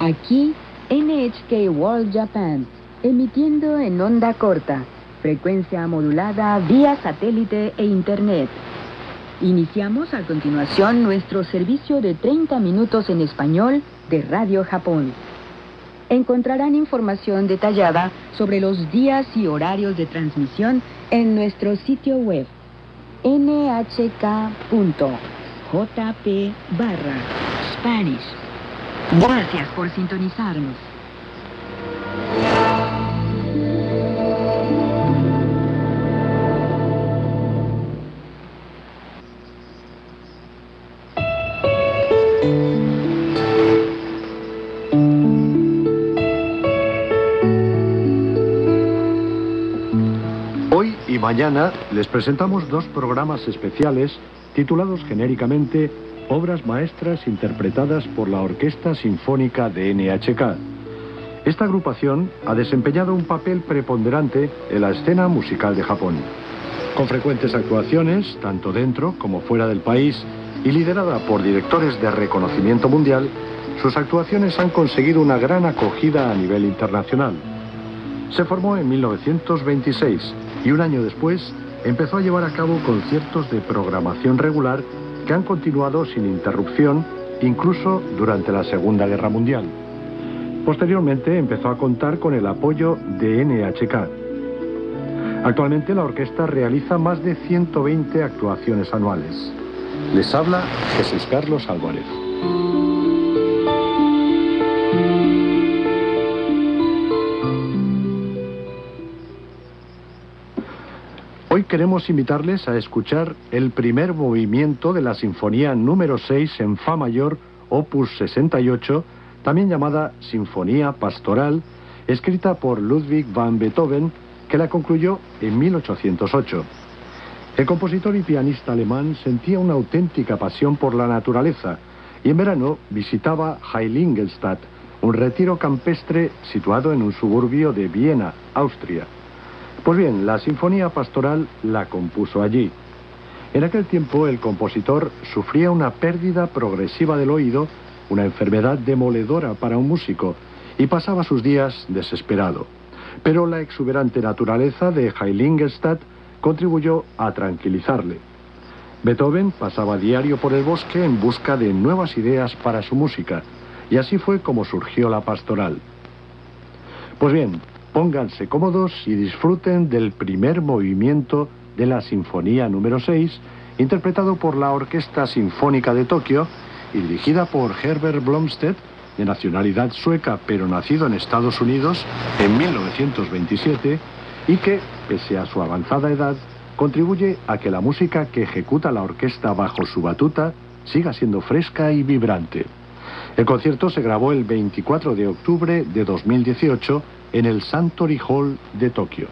Aquí, NHK World Japan, emitiendo en onda corta, frecuencia modulada vía satélite e internet. Iniciamos a continuación nuestro servicio de 30 minutos en español de Radio Japón. Encontrarán información detallada sobre los días y horarios de transmisión en nuestro sitio web nhk.jp/Spanish. Gracias por sintonizarnos. Hoy y mañana les presentamos dos programas especiales titulados genéricamente Obras Maestras interpretadas por la Orquesta Sinfónica de NHK. Esta agrupación ha desempeñado un papel preponderante en la escena musical de Japón. Con frecuentes actuaciones, tanto dentro como fuera del país, y liderada por directores de reconocimiento mundial, sus actuaciones han conseguido una gran acogida a nivel internacional. Se formó en 1926 y un año después empezó a llevar a cabo conciertos de programación regular que han continuado sin interrupción, incluso durante la Segunda Guerra Mundial. Posteriormente empezó a contar con el apoyo de NHK. Actualmente la orquesta realiza más de 120 actuaciones anuales. Les habla Jesús Carlos Álvarez. Hoy queremos invitarles a escuchar el primer movimiento de la Sinfonía número 6 en Fa mayor, opus 68, también llamada Sinfonía Pastoral, escrita por Ludwig van Beethoven, que la concluyó en 1808. El compositor y pianista alemán sentía una auténtica pasión por la naturaleza y en verano visitaba Heiligenstadt, un retiro campestre situado en un suburbio de Viena, Austria. Pues bien, la Sinfonía Pastoral la compuso allí. En aquel tiempo el compositor sufría una pérdida progresiva del oído, una enfermedad demoledora para un músico, y pasaba sus días desesperado. Pero la exuberante naturaleza de Heiligenstadt contribuyó a tranquilizarle. Beethoven pasaba a diario por el bosque en busca de nuevas ideas para su música, y así fue como surgió la Pastoral. Pues bien, pónganse cómodos y disfruten del primer movimiento de la Sinfonía número 6, interpretado por la Orquesta Sinfónica de Tokio y dirigida por Herbert Blomstedt, de nacionalidad sueca pero nacido en Estados Unidos en 1927, y que, pese a su avanzada edad, contribuye a que la música que ejecuta la orquesta bajo su batuta siga siendo fresca y vibrante. El concierto se grabó el 24 de octubre de 2018 en el Suntory Hall de Tokio.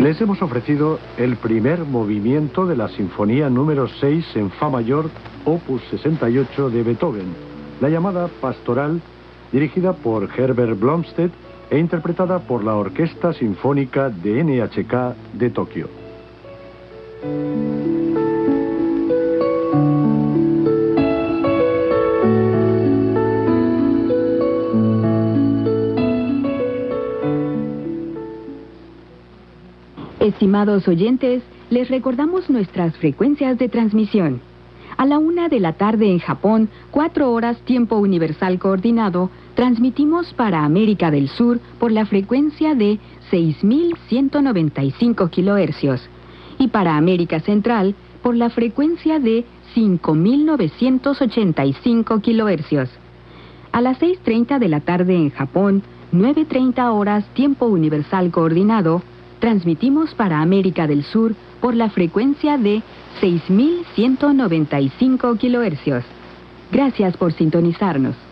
Les hemos ofrecido el primer movimiento de la Sinfonía número 6 en Fa mayor, opus 68 de Beethoven, la llamada Pastoral, dirigida por Herbert Blomstedt e interpretada por la Orquesta Sinfónica de NHK de Tokio. Estimados oyentes, les recordamos nuestras frecuencias de transmisión. A la 1 de la tarde en Japón, 4 horas tiempo universal coordinado, transmitimos para América del Sur por la frecuencia de 6.195 kHz y para América Central por la frecuencia de 5.985 kHz. A las 6:30 de la tarde en Japón, 9:30 horas tiempo universal coordinado, transmitimos para América del Sur por la frecuencia de 6.195 kHz. Gracias por sintonizarnos.